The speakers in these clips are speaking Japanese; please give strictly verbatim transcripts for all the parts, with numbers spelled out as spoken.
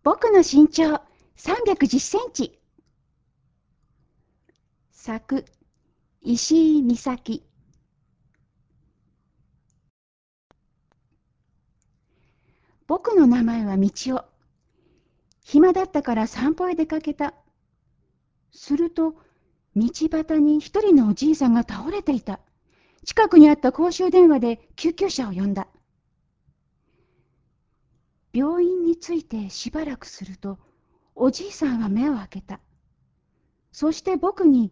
僕の身長さんびゃくじゅっセンチ。作、石井美咲。僕の名前は道夫。暇だったから散歩へ出かけた。すると、道端に一人のおじいさんが倒れていた。近くにあった公衆電話で救急車を呼んだ。病院に着いてしばらくすると、おじいさんは目を開けた。そして僕に、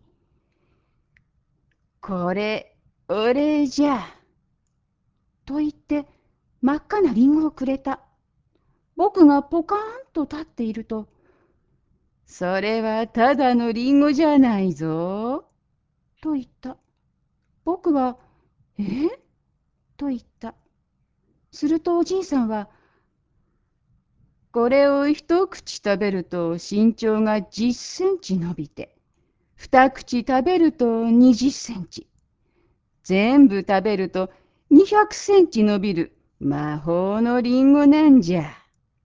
これ、お礼じゃ。と言って、真っ赤なリンゴをくれた。僕がポカーンと立っていると、それはただのリンゴじゃないぞ。と言った。僕は、えと言った。するとおじいさんは、これを一口食べると身長がじっセンチ伸びて、二口食べるとにじゅっセンチ、全部食べるとにひゃくセンチ伸びる魔法のリンゴなんじゃ。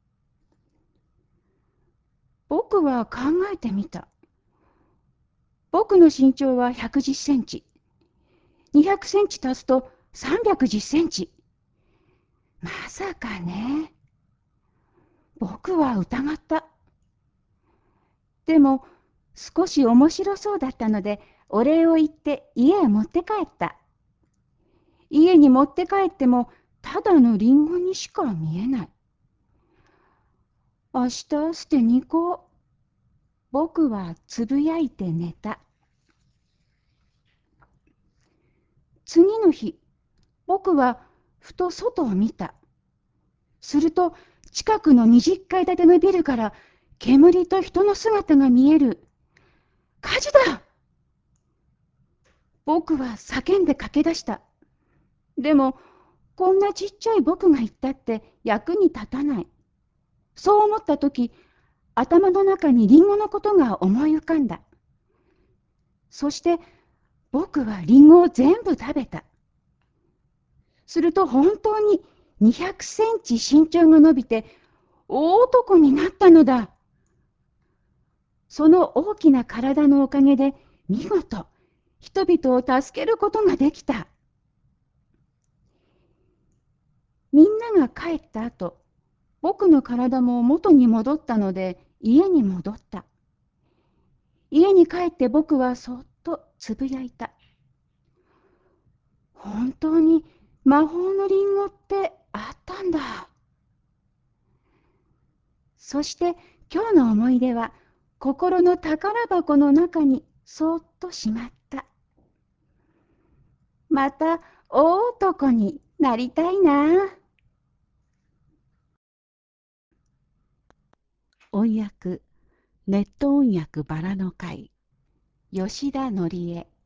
僕は考えてみた。僕の身長はひゃくじゅっセンチ。にひゃくセンチ足すとさんびゃくじゅっセンチ。まさかね。僕は疑った。でも少し面白そうだったのでお礼を言って家へ持って帰った。家に持って帰ってもただのリンゴにしか見えない。明日捨てに行こう。僕はつぶやいて寝た。次の日、僕はふと外を見た。すると近くのにじゅっかい建てのビルから煙と人の姿が見える。火事だ！僕は叫んで駆け出した。でもこんなちっちゃい僕が言ったって役に立たない。そう思ったとき、頭の中にリンゴのことが思い浮かんだ。そして僕はリンゴを全部食べた。すると本当ににひゃくセンチ身長が伸びて大男になったのだ。その大きな体のおかげで見事人々を助けることができた。みんなが帰った後、僕の体も元に戻ったので家に戻った。家に帰って僕はそっとつぶやいた。本当に魔法のリンゴってあったんだ。そして今日の思い出は心の宝箱の中にそっとしまった。また大男になりたいな。 音訳、ネット音訳バラの会、吉田紀江。